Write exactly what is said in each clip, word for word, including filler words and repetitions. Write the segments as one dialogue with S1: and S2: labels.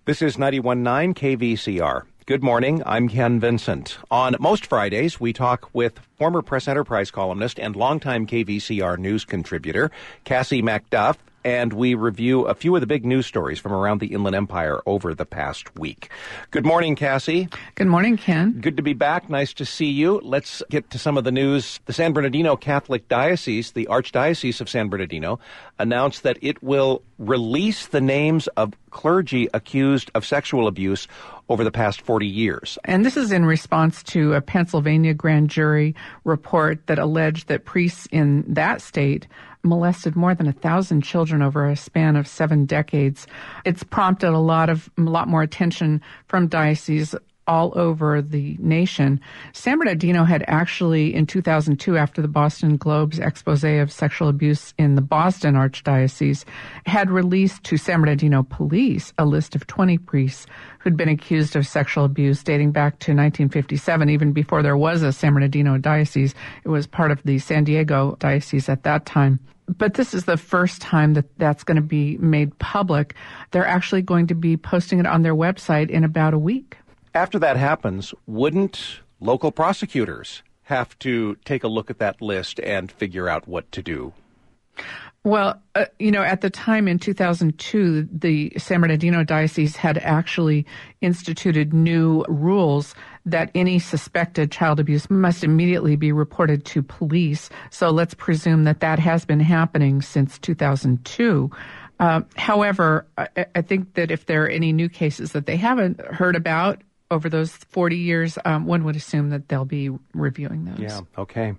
S1: This is ninety-one point nine K V C R. Good morning. I'm Ken Vincent. On most Fridays, we talk with former Press Enterprise columnist and longtime K V C R news contributor, Cassie MacDuff, and we review a few of the big news stories from around the Inland Empire over the past week. Good morning, Cassie.
S2: Good morning, Ken.
S1: Good to be back. Nice to see you. Let's get to some of the news. The San Bernardino Catholic Diocese, the Archdiocese of San Bernardino, announced that it will release the names of clergy accused of sexual abuse over the past forty years.
S2: And this is in response to a Pennsylvania grand jury report that alleged that priests in that state molested more than a thousand children over a span of seven decades. It's prompted a lot of a lot more attention from dioceses all over the nation. San Bernardino had actually, in two thousand two, after the Boston Globe's expose of sexual abuse in the Boston Archdiocese, had released to San Bernardino police a list of twenty priests who'd been accused of sexual abuse dating back to nineteen fifty-seven, even before there was a San Bernardino diocese. It was part of the San Diego diocese at that time. But this is the first time that that's going to be made public. They're actually going to be posting it on their website in about a week.
S1: After that happens, wouldn't local prosecutors have to take a look at that list and figure out what to do?
S2: Well, uh, you know, at the time in two thousand two, the San Bernardino Diocese had actually instituted new rules that any suspected child abuse must immediately be reported to police. So let's presume that that has been happening since two thousand two. Uh, however, I, I think that if there are any new cases that they haven't heard about over those forty years, um, one would assume that they'll be reviewing those.
S1: Yeah, okay.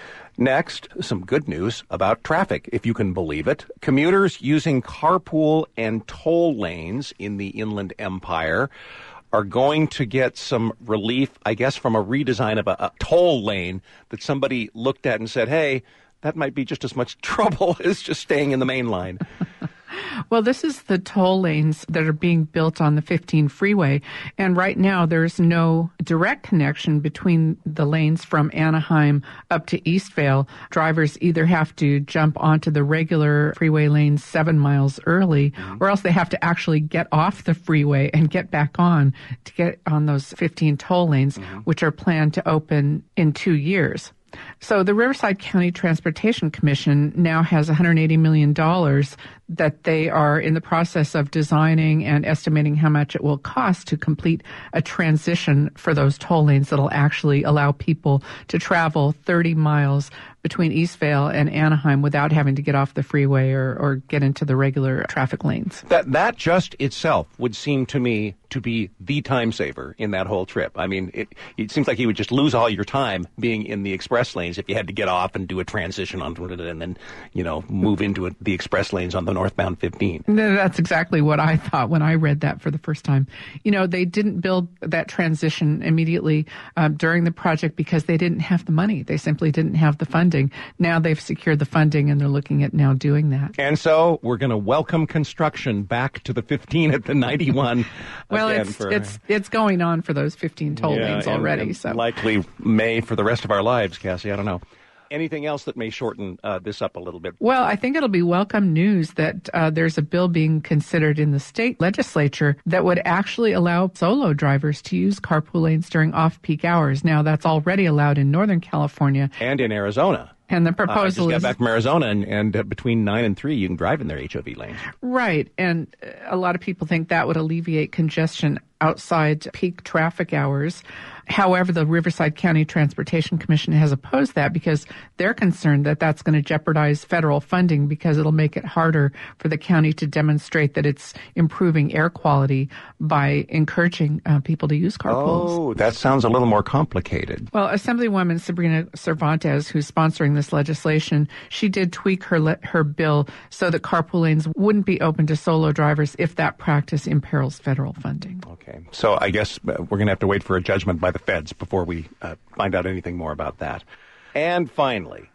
S1: Next, some good news about traffic, if you can believe it. Commuters using carpool and toll lanes in the Inland Empire are going to get some relief, I guess, from a redesign of a, a toll lane that somebody looked at and said, hey, that might be just as much trouble as just staying in the main line.
S2: Well, this is the toll lanes that are being built on the fifteen freeway. And right now, there's no direct connection between the lanes from Anaheim up to Eastvale. Drivers either have to jump onto the regular freeway lanes seven miles early, mm-hmm. or else they have to actually get off the freeway and get back on to get on those fifteen toll lanes, mm-hmm. which are planned to open in two years. So the Riverside County Transportation Commission now has one hundred eighty million dollars that they are in the process of designing and estimating how much it will cost to complete a transition for those toll lanes that will actually allow people to travel thirty miles between Eastvale and Anaheim without having to get off the freeway or, or get into the regular traffic lanes.
S1: That that just itself would seem to me to be the time saver in that whole trip. I mean, it, it seems like you would just lose all your time being in the express lanes if you had to get off and do a transition onto it and then, you know, move into it, the express lanes on the northbound fifteen.
S2: That's exactly what I thought when I read that for the first time. You know, they didn't build that transition immediately um, during the project because they didn't have the money. They simply didn't have the funding. Now they've secured the funding and they're looking at now doing that.
S1: And so we're going to welcome construction back to the fifteen at the ninety-one.
S2: Well, it's
S1: for,
S2: it's it's going on for those fifteen toll
S1: yeah,
S2: lanes
S1: and,
S2: already.
S1: And
S2: so
S1: likely may for the rest of our lives, Cassie. I don't know. Anything else that may shorten uh, this up a little bit?
S2: Well, I think it'll be welcome news that uh, there's a bill being considered in the state legislature that would actually allow solo drivers to use carpool lanes during off-peak hours. Now, that's already allowed in Northern California.
S1: And in Arizona.
S2: And the proposal
S1: uh, I just got
S2: is
S1: back from Arizona, and, and uh, between nine and three, you can drive in their H O V lanes.
S2: Right, and a lot of people think that would alleviate congestion outside peak traffic hours. However, the Riverside County Transportation Commission has opposed that because they're concerned that that's going to jeopardize federal funding because it'll make it harder for the county to demonstrate that it's improving air quality by encouraging uh, people to use carpools.
S1: Oh, that sounds a little more complicated.
S2: Well, Assemblywoman Sabrina Cervantes, who's sponsoring this legislation, she did tweak her le- her bill so that carpool lanes wouldn't be open to solo drivers if that practice imperils federal funding.
S1: Okay, so I guess we're going to have to wait for a judgment by the feds before we uh, find out anything more about that. And finally,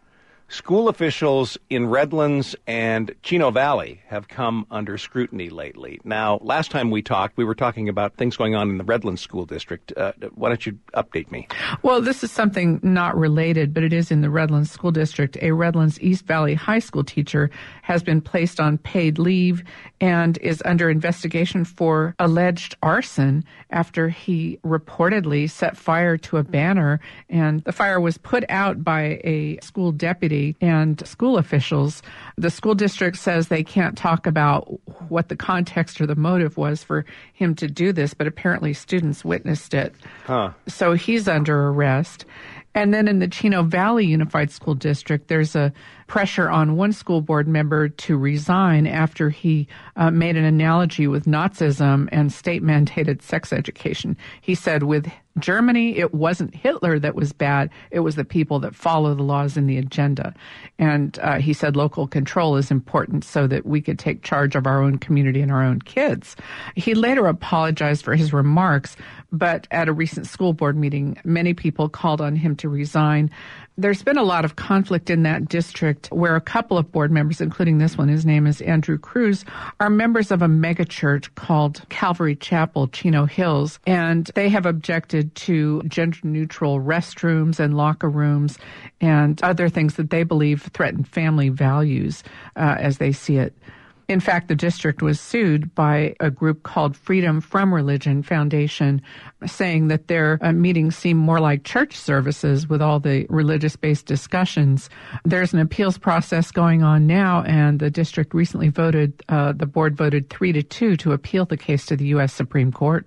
S1: School officials in Redlands and Chino Valley have come under scrutiny lately. Now, last time we talked, we were talking about things going on in the Redlands School District. Uh, why don't you update me?
S2: Well, this is something not related, but it is in the Redlands School District. A Redlands East Valley High School teacher has been placed on paid leave and is under investigation for alleged arson after he reportedly set fire to a banner, and the fire was put out by a school deputy and school officials. The school district says they can't talk about what the context or the motive was for him to do this, but apparently students witnessed it.
S1: Huh.
S2: So he's under arrest. And then in the Chino Valley Unified School District, there's a pressure on one school board member to resign after he uh, made an analogy with Nazism and state-mandated sex education. He said with Germany, it wasn't Hitler that was bad. It was the people that follow the laws in the agenda. And uh, he said local control is important so that we could take charge of our own community and our own kids. He later apologized for his remarks, but at a recent school board meeting, many people called on him to resign. There's been a lot of conflict in that district where a couple of board members, including this one, his name is Andrew Cruz, are members of a megachurch called Calvary Chapel, Chino Hills, and they have objected to gender-neutral restrooms and locker rooms and other things that they believe threaten family values uh, as they see it. In fact, the district was sued by a group called Freedom from Religion Foundation, saying that their uh, meetings seem more like church services with all the religious-based discussions. There's an appeals process going on now, and the district recently voted, uh, the board voted three to two to appeal the case to the U S Supreme Court.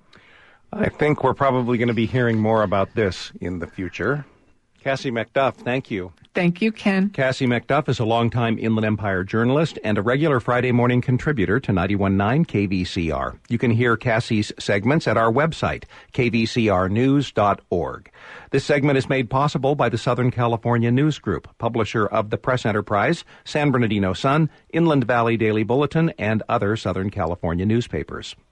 S1: I think we're probably going to be hearing more about this in the future. Cassie McDuff, thank you.
S2: Thank you, Ken.
S1: Cassie McDuff is a longtime Inland Empire journalist and a regular Friday morning contributor to ninety-one point nine K V C R. You can hear Cassie's segments at our website, k v c r news dot org. This segment is made possible by the Southern California News Group, publisher of the Press Enterprise, San Bernardino Sun, Inland Valley Daily Bulletin, and other Southern California newspapers.